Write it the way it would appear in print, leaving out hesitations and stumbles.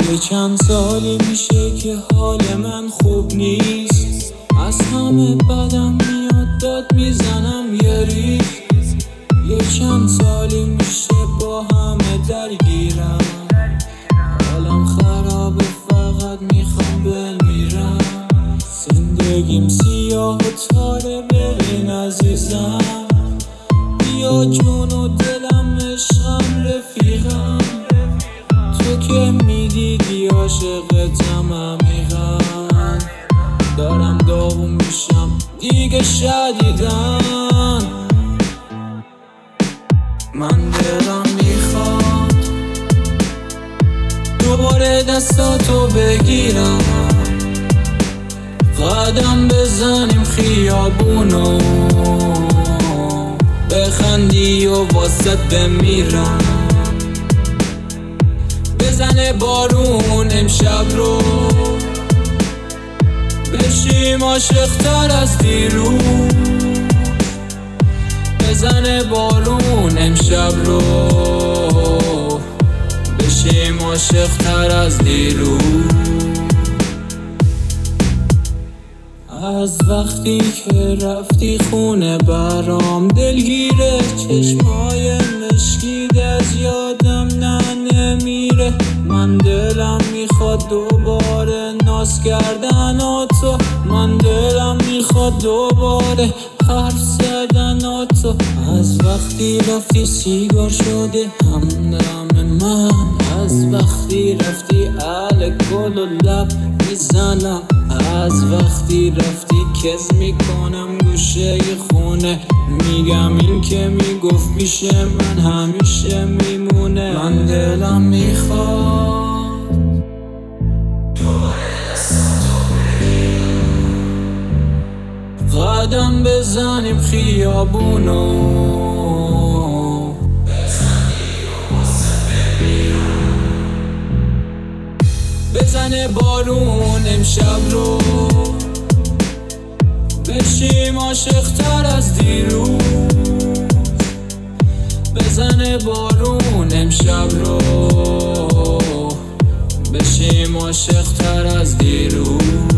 یه چند سالی میشه که حال من خوب نیست، از همه بدم میاد داد میزنم یه ریز. یه چند سالی میشه با همه درگیرم، حالم خرابه فقط میخوام بمیرم. زندگیم سیاه و تاره ببین عزیزم، بیا جون و دلم عشقم رفیقم. تو که میدیدی عاشقتم عمیقا، دارم داغون میشم دیگه شدیدن. من دلم میخواد دوباره دستاتو بگیرم، قدم بزنیم خیابونو، بخندی و واسط بمیرم. بزنه بارون امشب رو، بشیم عاشق‌تر از دیروز. بزنه بارون امشب رو، بشیم عاشق‌تر از دیروز. از وقتی که رفتی خونه برام دلگیره، چشمای مشکید از یادم نمیره. من دلم میخواد دوباره ناز کردن تو، من دلم میخواد دوباره حرف زدن تو. از وقتی رفتی سیگار شده همدم من، از وقتی رفتی الکل و لب میزنم، از وقتی رفتی کز میکنم گوشه خونه، میگم این که میگفت پیش من همیشه میمونه. من دلم میخواد قدم بزنیم خیابونو، بزنه بارون امشب رو، بشیم عاشق‌تر از دیروز. بزنه بارون امشب رو، بشیم عاشق‌تر از دیروز.